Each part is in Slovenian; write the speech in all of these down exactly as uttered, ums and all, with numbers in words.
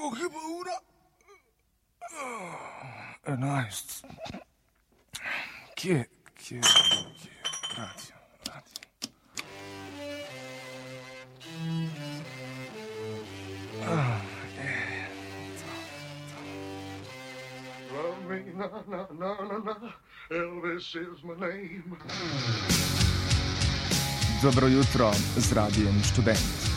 Oh, che paura! Oh, è nice. Chi è? Chi è? Chi è? Grazie, grazie. Oh, yeah. Love me, na, na, na, na, na. Elvis is my name. Dobro jutro z Radijem Študent.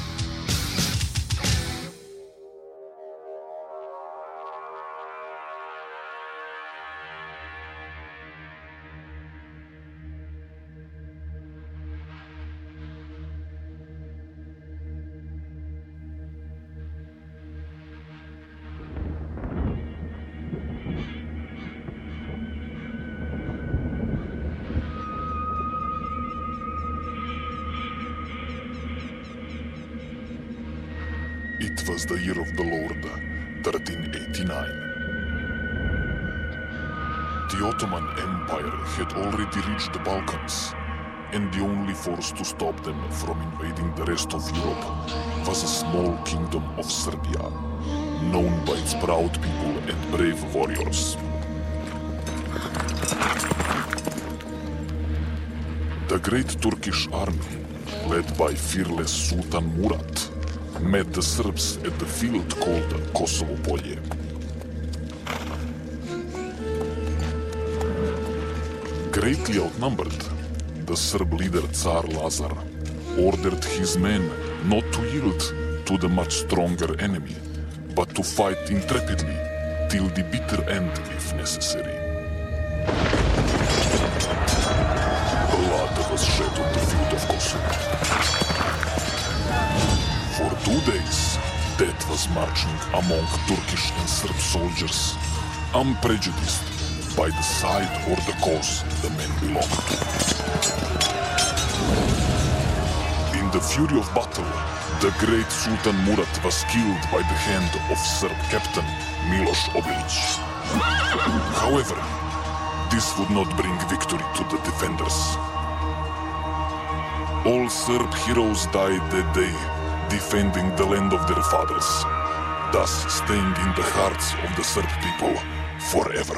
It was the year of the Lord, thirteen eighty-nine. The Ottoman Empire had already reached the Balkans, and the only force to stop them from invading the rest of Europe was a small kingdom of Serbia, known by its proud people and brave warriors. The great Turkish army, led by fearless Sultan Murat, met the Serbs at the field called Kosovo Polje. Greatly outnumbered, the Serb leader Tsar Lazar ordered his men not to yield to the much stronger enemy, but to fight intrepidly till the bitter end if necessary. Blood was shed on the field of Kosovo. For two days, death was marching among Turkish and Serb soldiers, unprejudiced by the side or the cause the men belonged to. In the fury of battle, the great Sultan Murat was killed by the hand of Serb captain Miloš Obilić. However, this would not bring victory to the defenders. All Serb heroes died that day, defending the land of their fathers, thus staying in the hearts of the Serb people forever.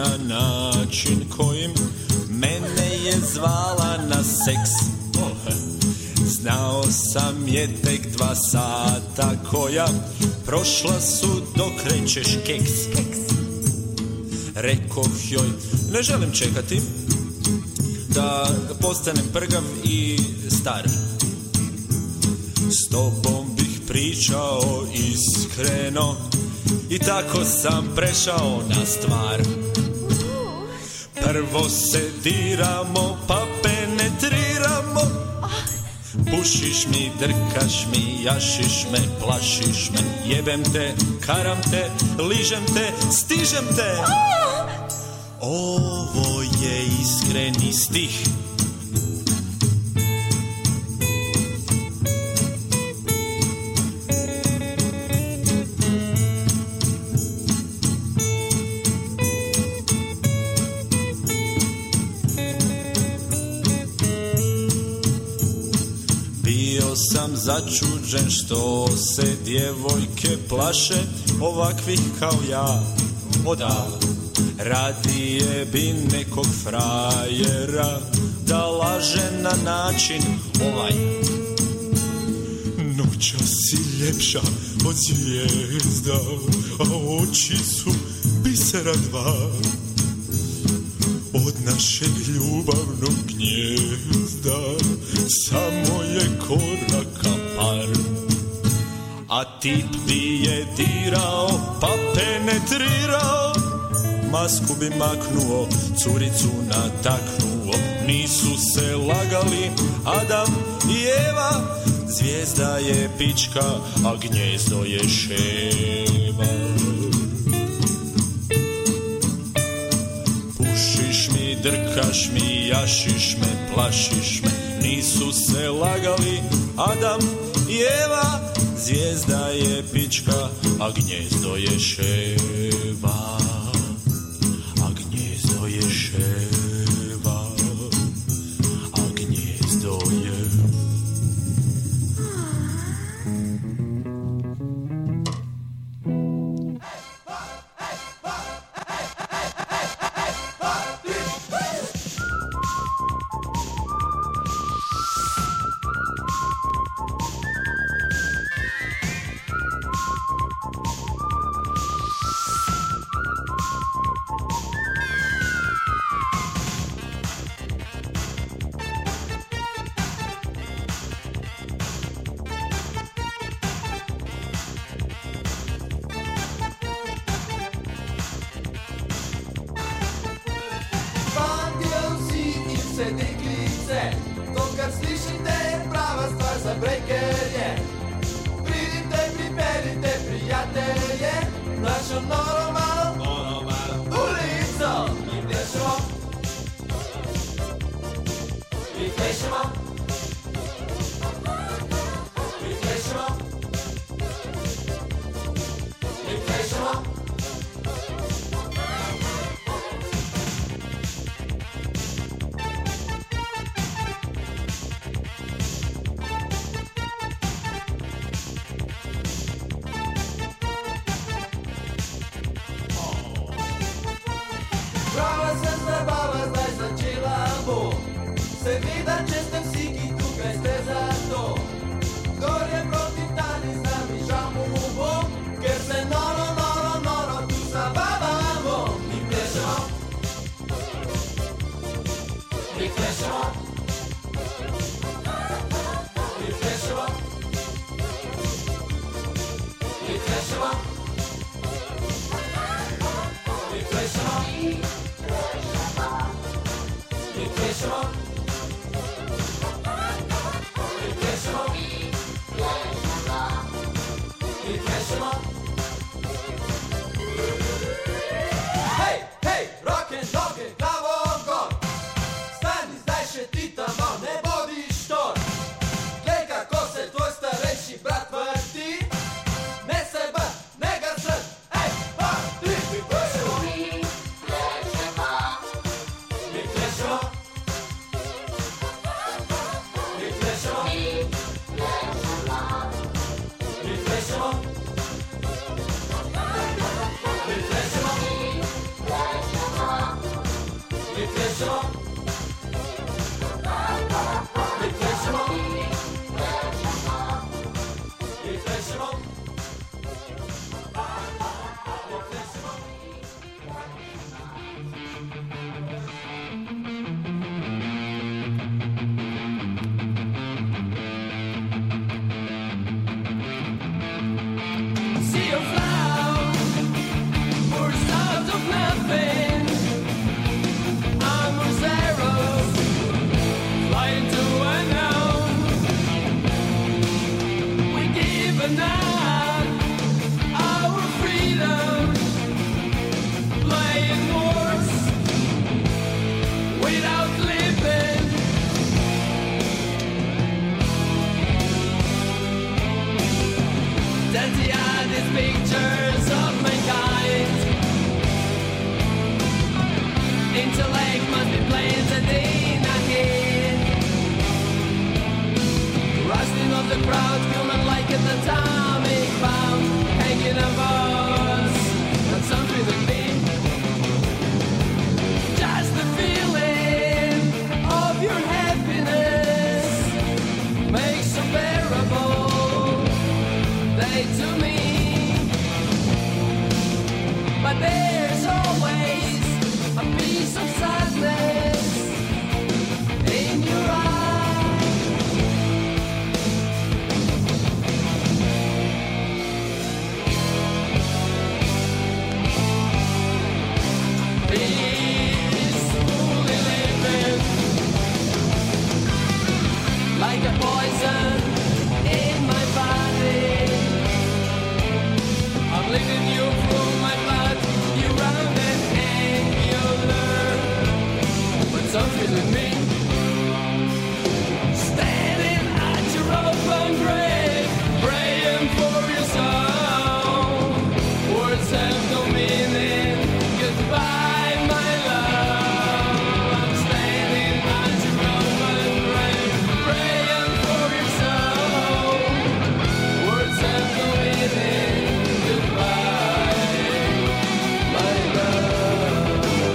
na način kojim mene je zvala na seks. Oh, znao sam je tek dva sata koja prošla su dok rećeš keks. Rekoh joj, ne želim čekati da postanem prgav i star. S tobom bih pričao iskreno i tako sam prešao na stvar. Prvo se diramo pa penetriramo. Pušiš mi, drkaš mi, jašiš me, plašiš me. Jebem te, karam te, ližem te, stižem te. Ovo je iskreni stih. Sam začuđen što se djevojke plaše ovakvih kao ja. O da, radije bi nekog frajera da laže na način ovaj. Noća si ljepša od zvijezda, a oči su bisera dva. Od našeg ljubavnog gnjezda samo je koraka par. A tip bi je dirao pa penetrirao. Masku bi maknuo, curicu nataknuo. Nisu se lagali Adam i Eva. Zvijezda je pička, a gnjezdo je ševa. Drkaš mi, jašiš me, plašiš me. Nisu se lagali Adam i Eva. Zvijezda je pička, a gnjezdo je ševa. A gnjezdo je ševa. A gnjezdo je... these pictures of mankind. Intellect must be plain that day ahead. Rusting of the crowd, human like an atomic bomb, hanging above us, but something that me. Just the feeling of your happiness makes unbearable day to me. But there's always a piece of sadness in your eyes. Peacefully living like a poison in my body. I'm leading you through my blood. You run and hang, you learn. But something in me, standing at your open grave, praying for your soul. Words have no meaning. Goodbye, my love. I'm standing at your open grave, praying for your soul. Words have no meaning. Goodbye, my love.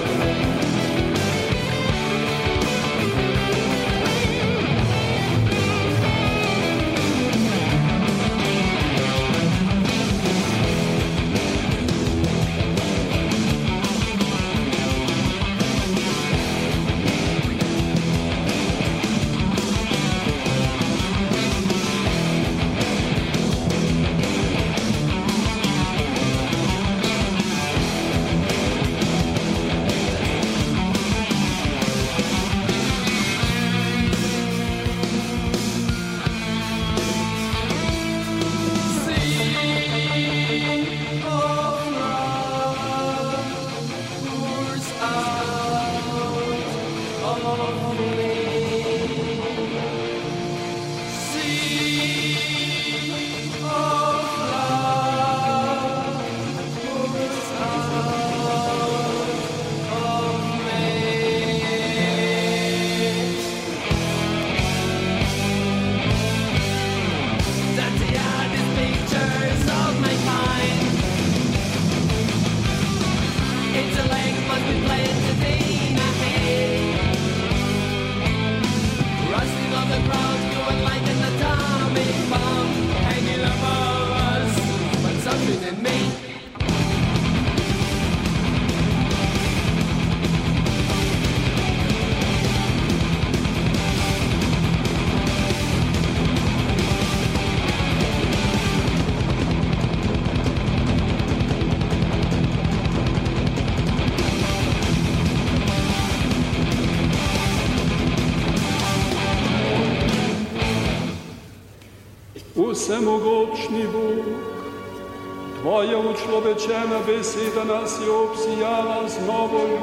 Всемогочний Бог, Твоя учловечена бесіда нас і обсіяла з новою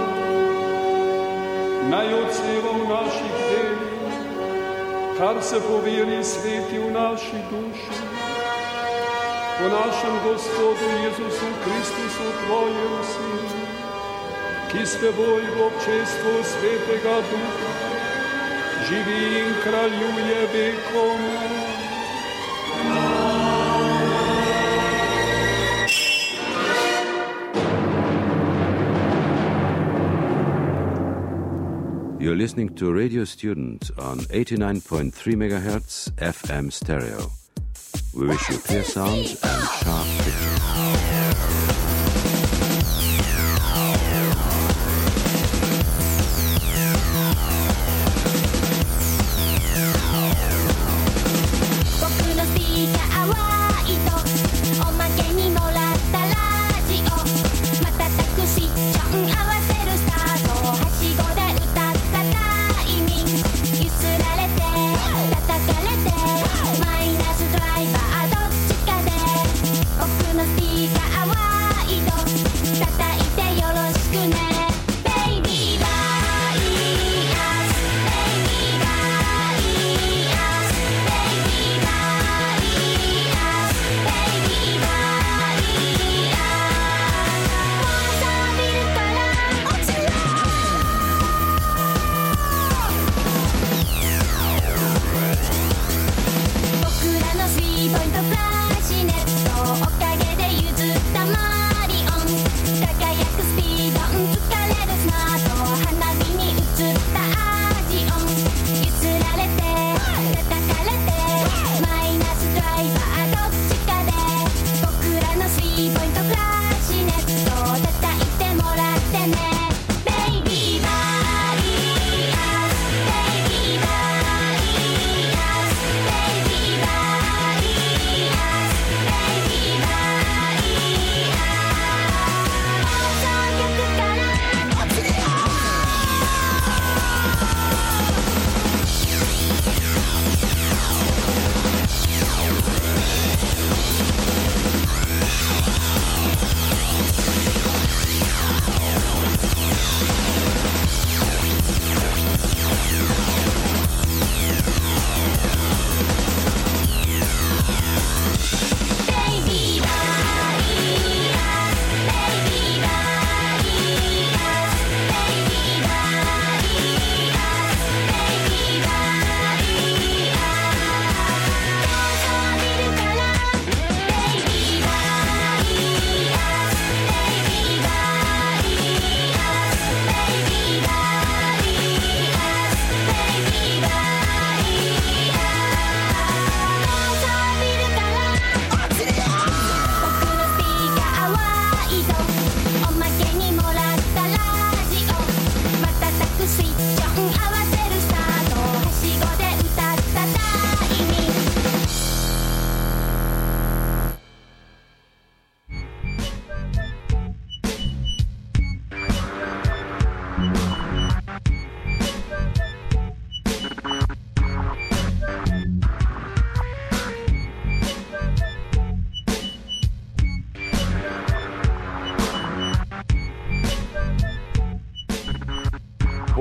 найоцива у наших день, кар се по вірі світі у наші душі, по нашому Господу Єсусу Христусу Твоєму Сину, ки з Тобою в общество Святого Духа, живі і кралює віком. You're listening to Radio Student on eighty-nine point three megahertz F M stereo. We wish you clear sound and sharp pictures. Maina スドライバーどっちかで僕のスピーカーは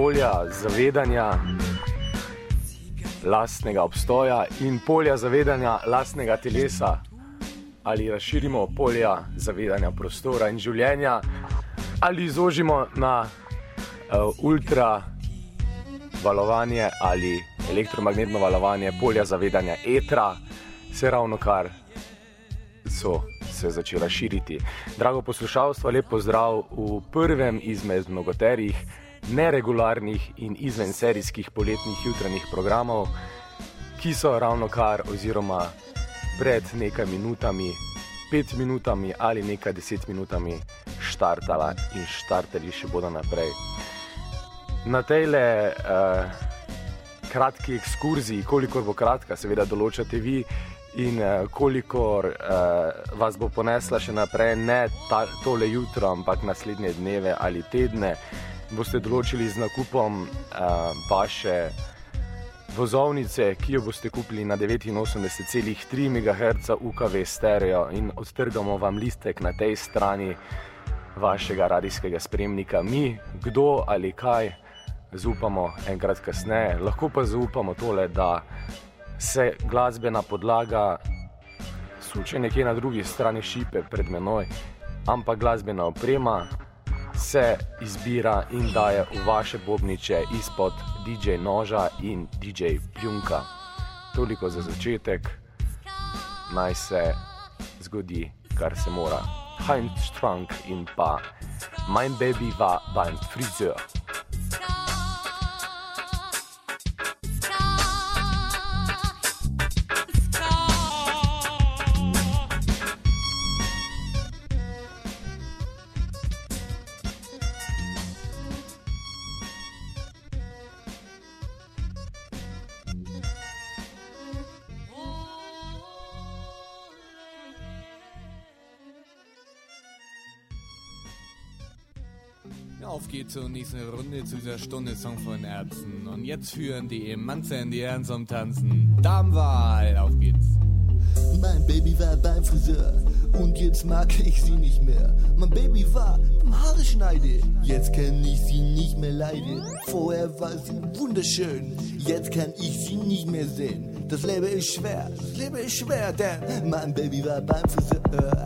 polja zavedanja lastnega obstoja in polja zavedanja lastnega telesa, ali razširimo polja zavedanja prostora in življenja, ali zožimo na uh, ultra valovanje ali elektromagnetno valovanje polja zavedanja etra, se ravno kar so se začela širiti. Drago poslušalstvo, lep pozdrav v prvem izmed mnogoterih neregularnih in izvenserijskih poletnih jutranjih programov, ki so ravno kar oziroma pred nekaj minutami, pet minutami ali nekaj deset minutami štartala in štartali še bodo naprej. Na tejle uh, kratki ekskurziji, kolikor bo kratka, seveda določate vi, in uh, kolikor uh, vas bo ponesla še naprej, ne ta, tole jutro, ampak naslednje dneve ali tedne, boste določili z nakupom uh, vaše vozovnice, ki jo boste kupili na devetinosemdeset celih tri megaherca U K V stereo, in odtrgamo vam listek na tej strani vašega radijskega spremnika. Mi, kdo ali kaj, zaupamo enkrat kasneje. Lahko pa zaupamo tole, da se glasbena podlaga suče nekje na drugi strani šipe pred menoj, ampak glasbena oprema se izbira in daje v vaše bobniče izpod D J noža in D J pljunka. Toliko za začetek, naj se zgodi, kar se mora. Heinz Strunk in pa Mein Baby war beim Friseur. Auf geht's zur nächsten Runde, zu dieser Stunde Song von Ärzten. Und jetzt führen die Emanze in die Herren zum Tanzen. Damenwahl, auf geht's. Mein Baby war beim Friseur und jetzt mag ich sie nicht mehr. Mein Baby war beim Haare schneiden, jetzt kann ich sie nicht mehr leiden. Vorher war sie wunderschön, jetzt kann ich sie nicht mehr sehen. Das Leben ist schwer, das Leben ist schwer, denn mein Baby war beim Friseur.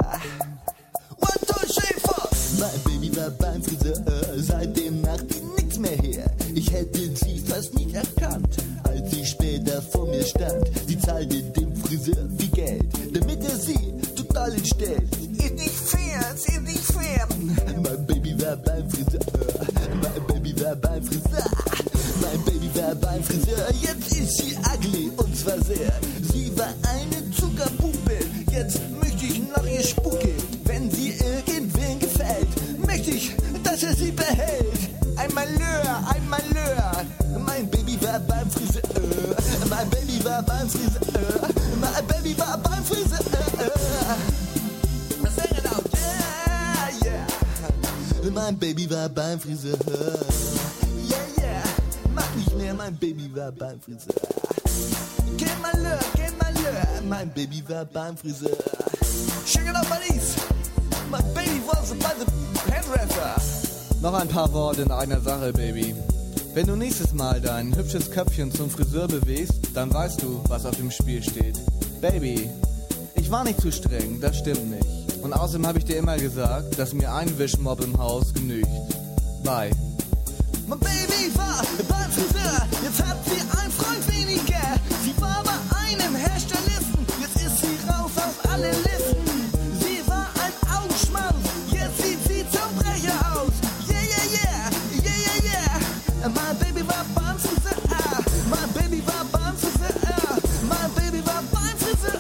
Mein Baby war beim Friseur, seitdem macht sie nichts mehr her. Ich hätte sie fast nicht erkannt, als sie später vor mir stand. Sie zahlte dem Friseur viel Geld, damit er sie total entstellt. Ist nicht fair, ist nicht fair. Mein Baby war beim Friseur, mein Baby war beim Friseur. Mein Baby war beim Friseur, jetzt ist sie ugly und zwar sehr. Sie war eine Zuckerpuppe, jetzt möchte ich nach ihr spucken. Wenn sie irgendwen gefällt, möchte ich, dass er sie behält. Ein Malheur, ein Malheur. Mein Baby war beim Friseur. Mein Baby war beim Friseur. Mein Baby war beim Friseur. Sing it out, yeah, yeah. Mein Baby war beim Friseur. Yeah, yeah. Mach nicht mehr, mein Baby war beim Friseur. Kein Malheur, kein Malheur. Mein Baby war beim Friseur. Shake it up, buddies. My baby was by the hairdresser. Noch ein paar Worte in einer Sache, Baby. Wenn du nächstes Mal dein hübsches Köpfchen zum Friseur bewegst, dann weißt du, was auf dem Spiel steht. Baby, ich war nicht zu streng, das stimmt nicht. Und außerdem habe ich dir immer gesagt, dass mir ein Wischmob im Haus genügt. Bye. My baby war beim Friseur, jetzt hat sie einen Freund weniger. Sie war bei einem Herstellisten, jetzt ist sie raus auf alle Listen. My baby war beim Friseur. My baby war beim Friseur. My baby war beim Friseur.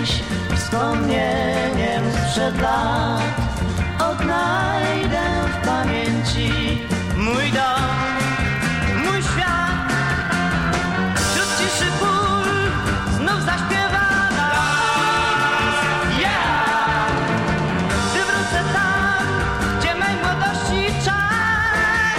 kiedyś wspomnieniem sprzed lat. Odnajdę w pamięci mój dom, mój świat. Wśród ciszy pól znów zaśpiewa las. Yeah! Gdy wrócę tam, gdzie mej młodości czas.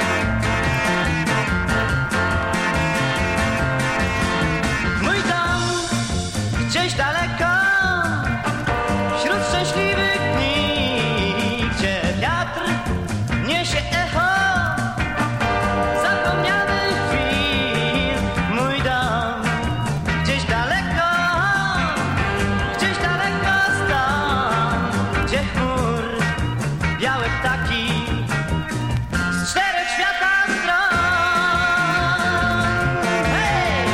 Mój dom gdzieś daleko, wśród szczęśliwych dni, gdzie wiatr niesie echo zapomnianych chwil. Mój dom gdzieś daleko, gdzieś daleko stąd, gdzie chmur białe ptaki z czterech świata stron. Hej!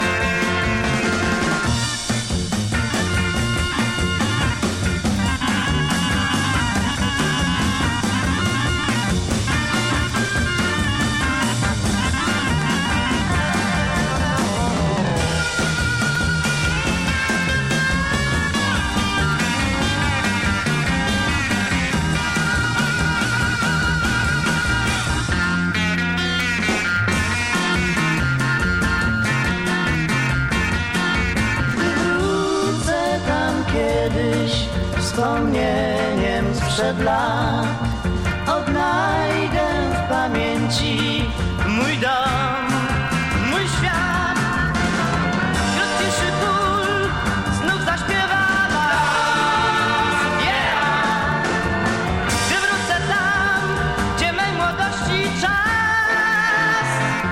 Wrócę tam kiedyś wspomnieniem sprzed lat. Odnajdę w pamięci mój dom, mój świat. Wśród ciszy pól znów zaśpiewa las. Yeah! Gdy wrócę tam, gdzie mej młodości czas.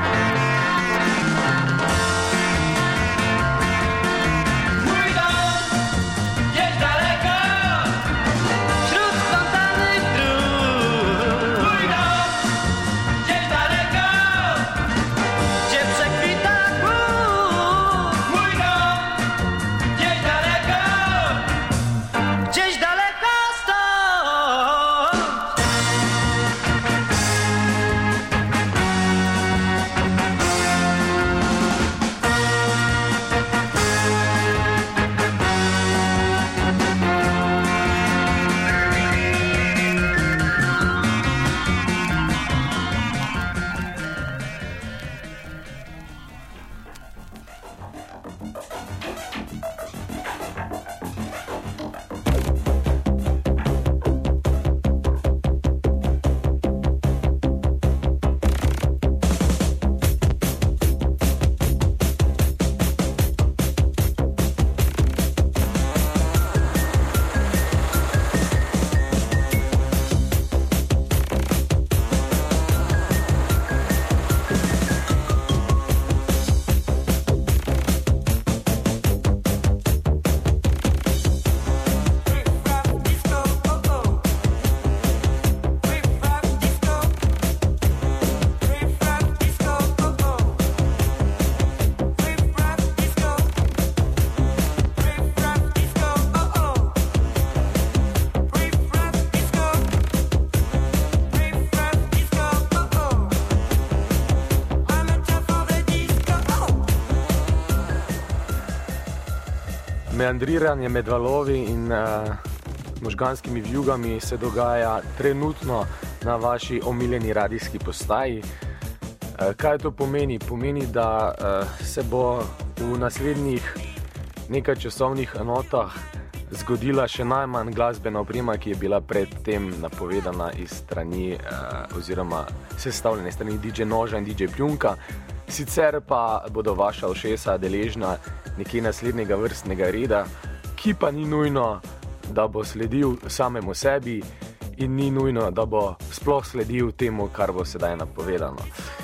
Mój dom gdzieś daleko, wśród spontannych dróg. Mój dom gdzieś daleko, gdzie przekwita głód. Mój dom gdzieś daleko, gdzieś daleko stąd. Meandriranje med valovi in uh, možganskimi vijugami se dogaja trenutno na vaši omiljeni radijski postaji. Uh, kaj to pomeni? Pomeni, da uh, se bo v naslednjih nekaj časovnih enotah zgodila še najmanj glasbena oprema, ki je bila predtem napovedana iz strani uh, oziroma sestavljene strani D J Noža in D J Pljunka. Sicer pa bodo vaša ušesa deležna nekje naslednjega vrstnega reda, ki pa ni nujno, da bo sledil samemu sebi in ni nujno, da bo sploh sledil temu, kar bo sedaj napovedano.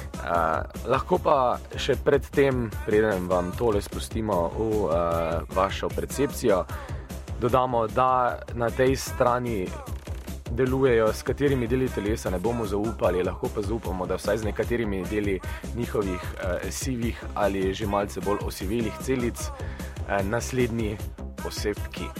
Uh, lahko pa še pred tem, preden vam tole spustimo v uh, vašo percepcijo, dodamo, da na tej strani delujejo, s katerimi deli telesa ne bomo zaupali, lahko pa zaupamo, da vsaj z nekaterimi deli njihovih eh, sivih ali že malce bolj osivelih celic eh, naslednji osebki.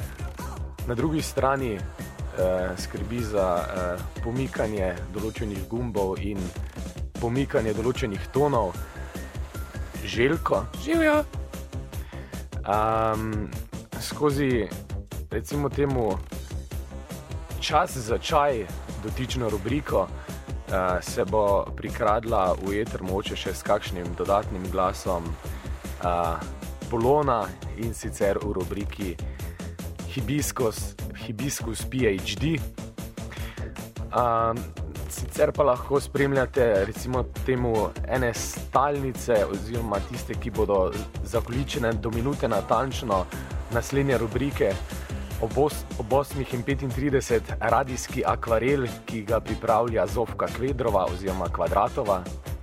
Na drugi strani eh, skrbi za eh, pomikanje določenih gumbov in pomikanje določenih tonov Željko. Živjo! Um, skozi, recimo temu, čas za čaj dotično rubriko uh, se bo prikradla v eter moče še s kakšnim dodatnim glasom uh, Polona, in sicer v rubriki Hibiscus, Hibiscus PhD. Uh, sicer pa lahko spremljate recimo temu ene stalnice oziroma tiste, ki bodo zakoličene do minute natančno naslednje rubrike ob, os, ob osmih in petintrideset radijski akvarel, ki ga pripravlja Zofka Kvedrova oziroma Kvadratova.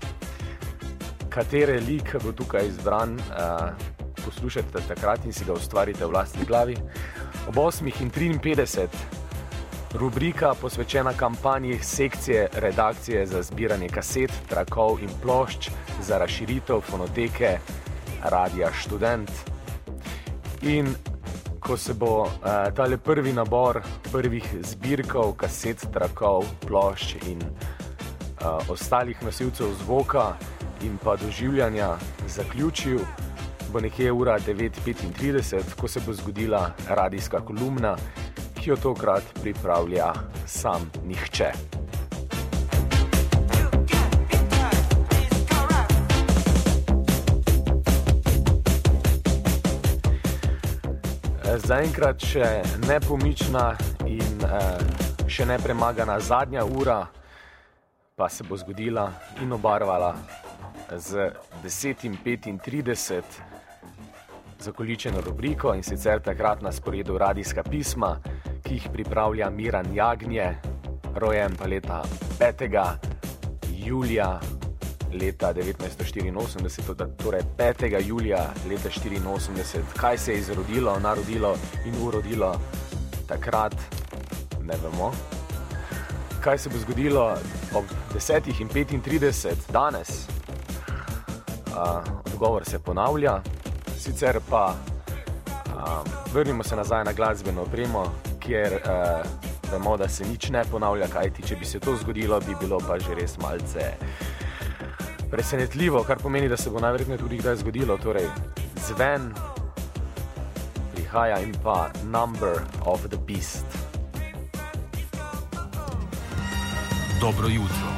Katere lik bo tukaj izbran, uh, poslušajte takrat in si ga ustvarite v lastni glavi. Ob osmih in triinpetdeset rubrika posvečena kampanji sekcije redakcije za zbiranje kaset, trakov in plošč za razširitev fonoteke Radia Študent. In ko se bo uh, tale prvi nabor prvih zbirkov, kaset, trakov, plošč in uh, ostalih nosilcev zvoka in pa doživljanja zaključil, bo nekje ura devet petintrideset, ko se bo zgodila radijska kolumna, ki jo tokrat pripravlja sam nihče. Zaenkrat še nepomična in eh, še nepremagana zadnja ura pa se bo zgodila in obarvala z deset petintrideset zakoličeno rubriko, in sicer takrat na sporedu radijska pisma, ki jih pripravlja Miran Jagnje, rojen pa leta petega julija leta devetnajststo štiriinosemdeset, torej petega julija leta štiriinosemdeset. Kaj se je izrodilo, narodilo in urodilo takrat, ne vemo. Kaj se bo zgodilo ob desetih in petintrideset danes? Uh, odgovor se ponavlja, sicer pa uh, vrnimo se nazaj na glasbeno opremo, kjer uh, vemo, da se nič ne ponavlja, kajti če bi se to zgodilo, bi bilo pa že res malce presenetljivo, kar pomeni, da se bo najverjetneje tudi kdaj zgodilo. Torej, Zven prihaja in pa Number of the Beast. Dobro jutro.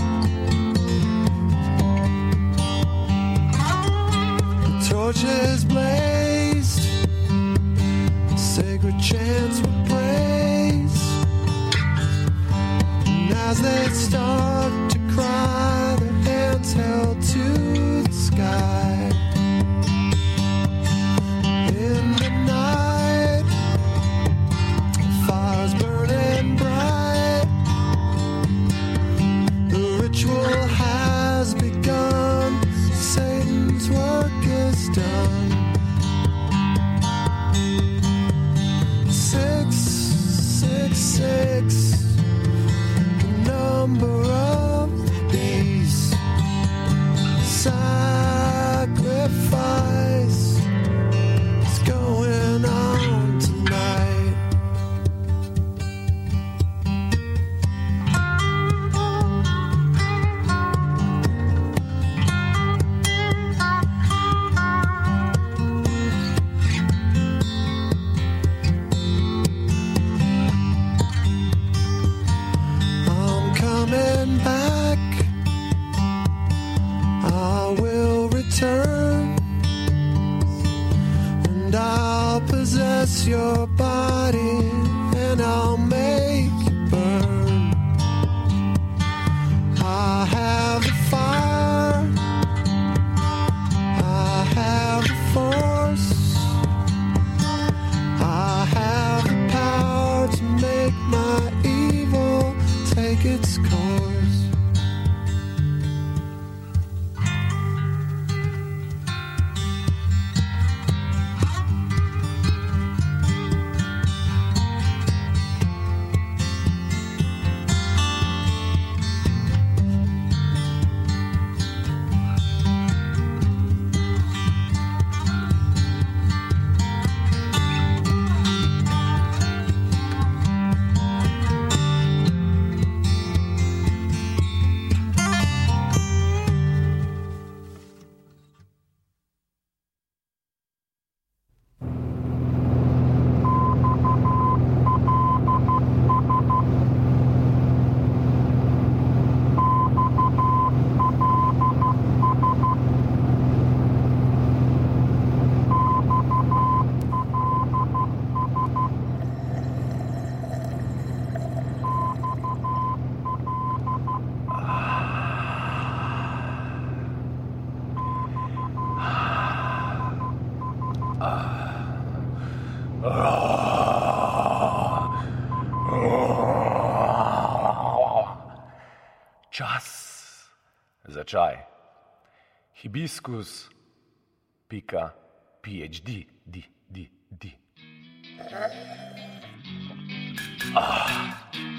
Torches your body and I'll make you burn. I have the fire, I have the force, I have the power to make my evil take its course. Čas za čaj. Hibiskus pika phd di, di, di. Ah.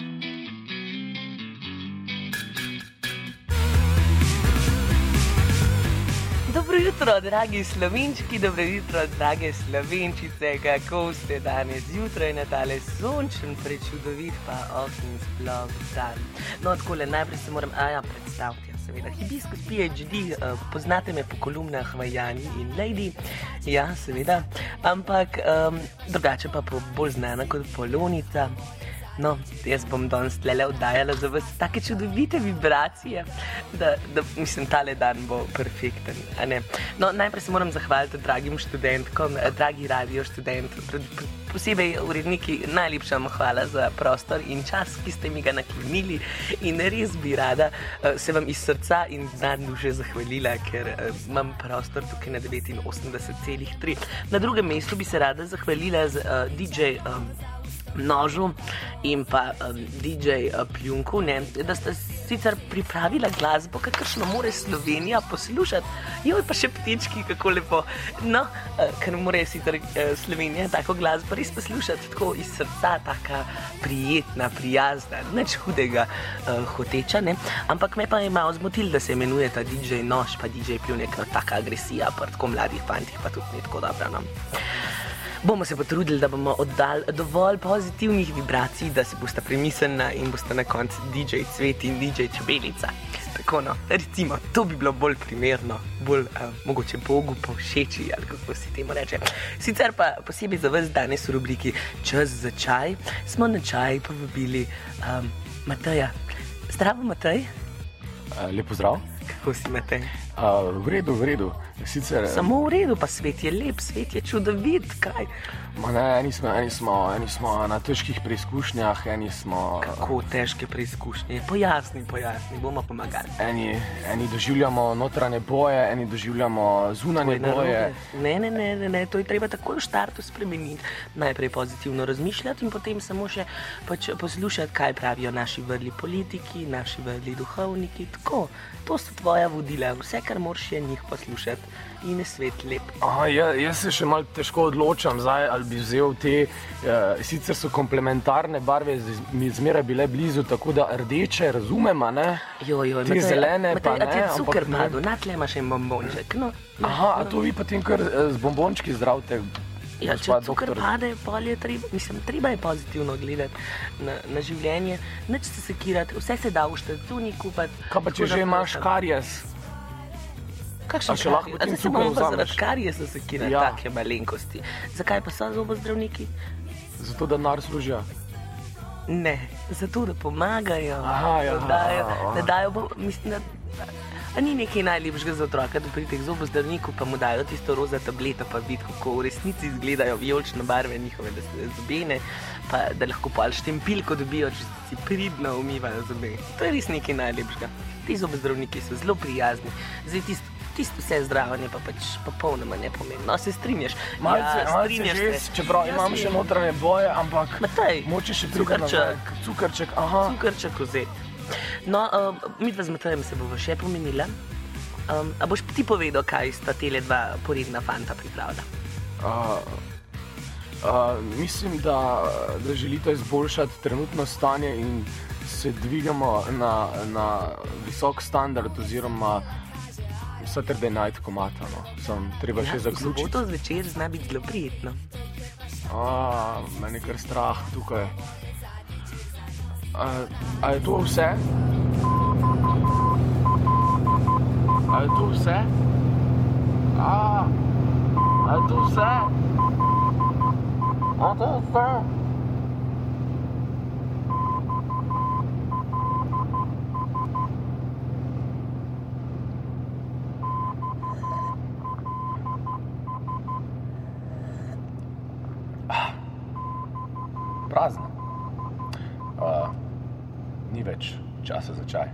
Dobro jutro, dragi Slovenčki, dobro jutro, drage Slovenčice, kako ste danes zjutraj na tale sončen, prečudovit pa oknin splov dan. No, takole, najprej se moram, a ja, predstaviti, ja, seveda, Hibiskus PhD, uh, poznate me po kolumnah v Jani in Lady, ja, seveda, ampak um, drugače pa po bolj znana kot Polonica. No, jaz bom danes tlele oddajala za vas take čudovite vibracije, da, da mislim, tale dan bo perfekten, a ne. No, najprej se moram zahvaliti dragim študentkom, dragi radio študent, posebej uredniki, najlepša vam hvala za prostor in čas, ki ste mi ga naklonili in res bi rada se vam iz srca in dna duše zahvalila, ker imam prostor tukaj na devetinosemdeset celih tri. Na drugem mestu bi se rada zahvalila z uh, D J um, Nožu in pa um, D J uh, Pljunku, ne, da sta sicer pripravila glasbo, kakršno more Slovenija poslušati. Joj, pa še ptički, kako lepo. No, uh, ker more sicer uh, Slovenija tako glasbo res poslušati, tako iz srca, taka prijetna, prijazna, nič hudega uh, hoteča, ne. Ampak me pa je malo zmotil, da se imenujeta D J Nož pa D J Pljunek, taka agresija pa tako mladih fantih, pa tudi ne tako dobra, no. Bomo se potrudili, da bomo oddali dovolj pozitivnih vibracij, da se bosta premislena in bosta na koncu D J Cvet in D J Čebelica. Tako no, recimo, to bi bilo bolj primerno, bolj uh, mogoče Bogu povšeči, ali kako si temu reče. Sicer pa posebej za vas danes v rubriki Čas za čaj smo na čaj povabili um, Mateja. Zdravo, Matej. Uh, lepo zdrav. Kako si, Matej? Uh, v redu, v redu. Sicer, Samo v redu, pa svet je lep, svet je čudovit, kaj? Ma ne, eni smo, eni smo, eni smo na težkih preizkušnjah, eni smo... Kako težke preizkušnje? Pojasni, pojasni, bomo pomagali. Eni, eni doživljamo notranje boje, eni doživljamo zunanje boje. Ne, ne, ne, ne, ne, to je treba takoj v štartu spremeniti. Najprej pozitivno razmišljati in potem samo še pač poslušati, kaj pravijo naši vrli politiki, naši vrli duhovniki, tako. To so tvoja vodila, vse, kar moraš je njih poslušati in je svet lep. Aha, ja, jaz se še malo težko odločam zdaj, ali bi vzel te, uh, sicer so komplementarne barve, mi zmeraj bile blizu, tako da rdeče razumem, a ne? Jo, jo, te zelene pa ne. A ti je cukor padel, natle imaš en bombonček, no. Aha, a to vi potem kar z bombončki zdravite? Ja, če cukor pade, pol je treba, mislim, treba je pozitivno gledati na, na življenje, nič se sekirati, vse se da v štacuni kupati. Kaj pa če že imaš karijas? Kakšen karijas? A zdaj se bomo pa zaradi karijesa sekirati, ja. Take malenkosti. Zakaj pa so zobozdravniki? Zato, da denar služijo. Ne, zato, da pomagajo, aha, ja, da dajo, aha. da dajo, mislim, da... A ni nekaj najlepšega za otroka, da pride k zobozdravniku, pa mu dajo tisto roza tableto, pa vidi, kako v resnici izgledajo vijolične barve njihove zobene, pa da lahko pol štempilko dobijo, če si pridno umivajo zobe. To je res nekaj najlepšega. Ti zobozdravniki so zelo prijazni. Zdaj tisto, tisto vse zdravanje pa pač popolnoma nepomembno. Se strinjaš? Malce, ja, malce žest, čeprav ja, imam še notranje boje, ampak Matej, moče še druga cukrček. Cukrček, aha. Cukrček vzeti. No, um, midva z Matejem se bova še pomenila. Um, a boš ti povedal, kaj sta tele dva poredna fanta pripravila? Uh, uh, mislim, da, da želite izboljšati trenutno stanje in se dvigamo na, na visok standard oziroma Saturday night komata, no. Sem treba ja, še zaključiti. Soboto zvečer zna biti zelo prijetno. A, meni je kar strah tukaj. A, a je to vse? A je to vse? A, a je to vse? A to je vse? Prazno. Uh, ni več časa za čaj.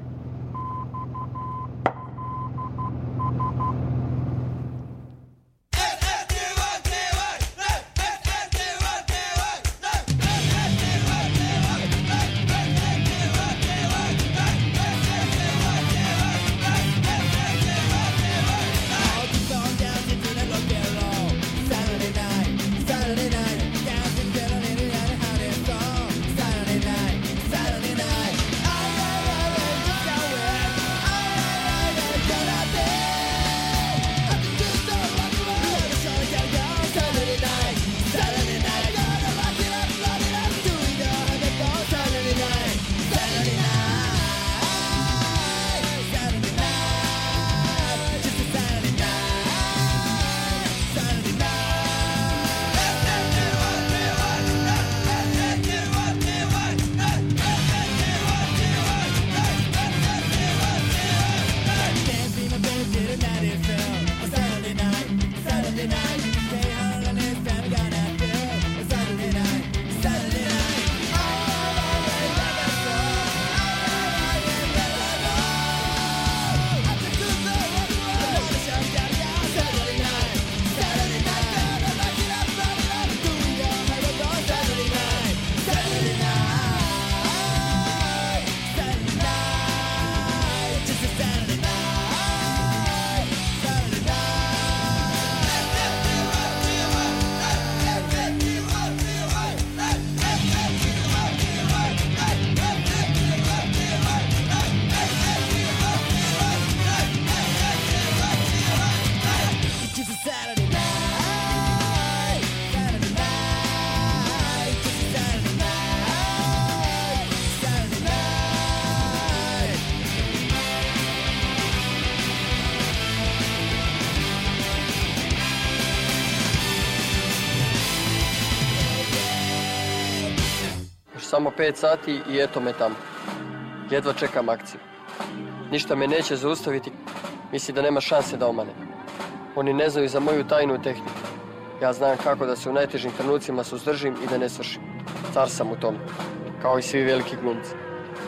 Samo pet sati i eto me tamo. Jedva čekam akciju. Ništa me neće zaustaviti. Misli da nema šanse da omane. Oni ne znaju za moju tajnu tehniku. Ja znam kako da se u najtežim trenucima suzdržim i da ne svršim. Car sam u tome. Kao i svi veliki glumci.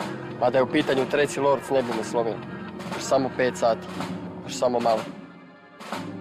A da je u pitanju treći lord ne bi me slomio. Još samo pet sati. Još samo malo.